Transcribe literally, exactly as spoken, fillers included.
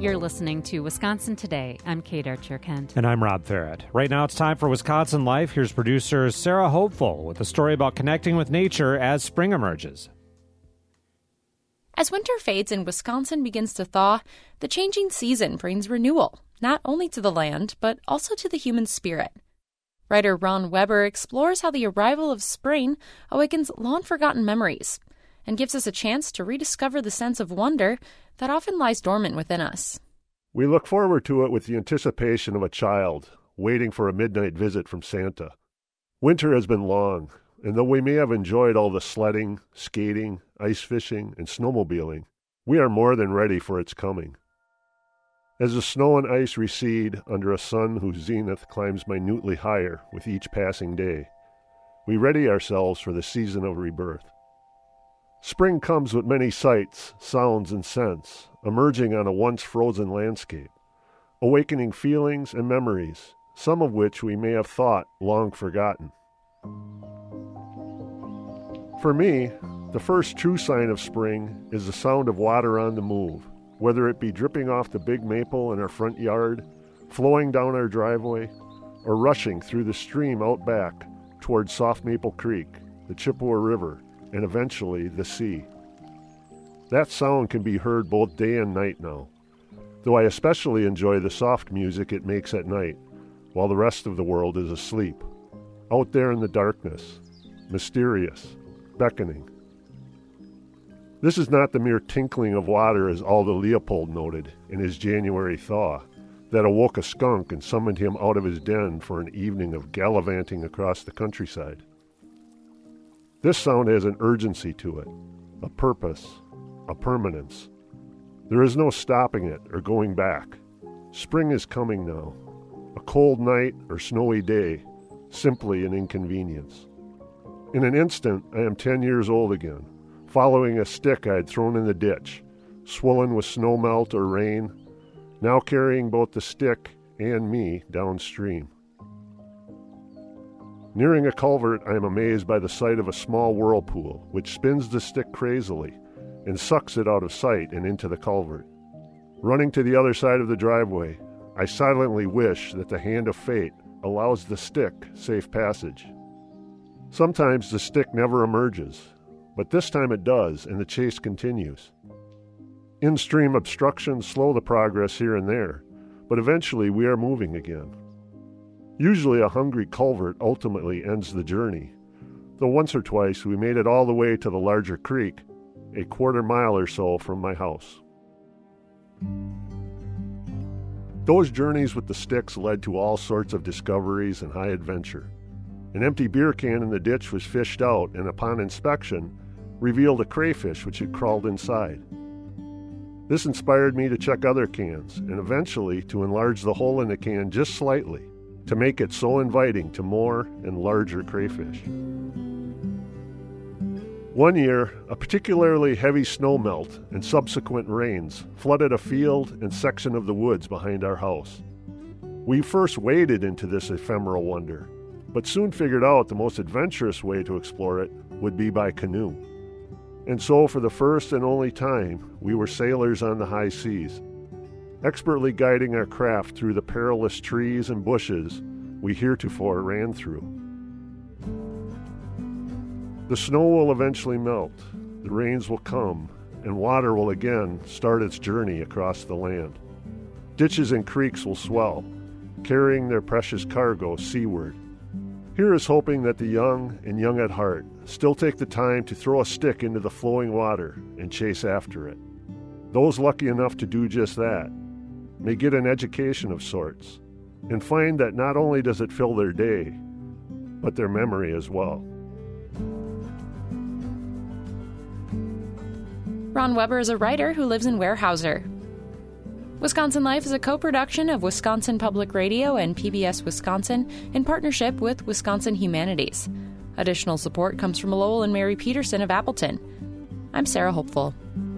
You're listening to Wisconsin Today. I'm Kate Archer-Kent. And I'm Rob Farrett. Right now it's time for Wisconsin Life. Here's producer Sarah Hopeful with a story about connecting with nature as spring emerges. As winter fades and Wisconsin begins to thaw, the changing season brings renewal, not only to the land, but also to the human spirit. Writer Ron Weber explores how the arrival of spring awakens long-forgotten memories and gives us a chance to rediscover the sense of wonder that often lies dormant within us. We look forward to it with the anticipation of a child waiting for a midnight visit from Santa. Winter has been long, and though we may have enjoyed all the sledding, skating, ice fishing, and snowmobiling, we are more than ready for its coming. As the snow and ice recede under a sun whose zenith climbs minutely higher with each passing day, we ready ourselves for the season of rebirth. Spring comes with many sights, sounds, and scents, emerging on a once-frozen landscape, awakening feelings and memories, some of which we may have thought long forgotten. For me, the first true sign of spring is the sound of water on the move, whether it be dripping off the big maple in our front yard, flowing down our driveway, or rushing through the stream out back towards Soft Maple Creek, the Chippewa River, and eventually the sea. That sound can be heard both day and night now, though I especially enjoy the soft music it makes at night, while the rest of the world is asleep, out there in the darkness, mysterious, beckoning. This is not the mere tinkling of water, as Aldo Leopold noted in his January thaw, that awoke a skunk and summoned him out of his den for an evening of gallivanting across the countryside. This sound has an urgency to it, a purpose, a permanence. There is no stopping it or going back. Spring is coming now. A cold night or snowy day, simply an inconvenience. In an instant, I am ten years old again, following a stick I had thrown in the ditch, swollen with snowmelt or rain, now carrying both the stick and me downstream. Nearing a culvert, I am amazed by the sight of a small whirlpool, which spins the stick crazily and sucks it out of sight and into the culvert. Running to the other side of the driveway, I silently wish that the hand of fate allows the stick safe passage. Sometimes the stick never emerges, but this time it does, and the chase continues. In-stream obstructions slow the progress here and there, but eventually we are moving again. Usually a hungry culvert ultimately ends the journey, though once or twice we made it all the way to the larger creek, a quarter mile or so from my house. Those journeys with the sticks led to all sorts of discoveries and high adventure. An empty beer can in the ditch was fished out and upon inspection revealed a crayfish which had crawled inside. This inspired me to check other cans and eventually to enlarge the hole in the can just slightly, to make it so inviting to more and larger crayfish. One year, a particularly heavy snowmelt and subsequent rains flooded a field and section of the woods behind our house. We first waded into this ephemeral wonder, but soon figured out the most adventurous way to explore it would be by canoe. And so, for the first and only time, we were sailors on the high seas, expertly guiding our craft through the perilous trees and bushes we heretofore ran through. The snow will eventually melt, the rains will come, and water will again start its journey across the land. Ditches and creeks will swell, carrying their precious cargo seaward. Here is hoping that the young and young at heart still take the time to throw a stick into the flowing water and chase after it. Those lucky enough to do just that may get an education of sorts, and find that not only does it fill their day, but their memory as well. Ron Weber is a writer who lives in Weyerhaeuser. Wisconsin Life is a co-production of Wisconsin Public Radio and P B S Wisconsin in partnership with Wisconsin Humanities. Additional support comes from Lowell and Mary Peterson of Appleton. I'm Sarah Hopeful.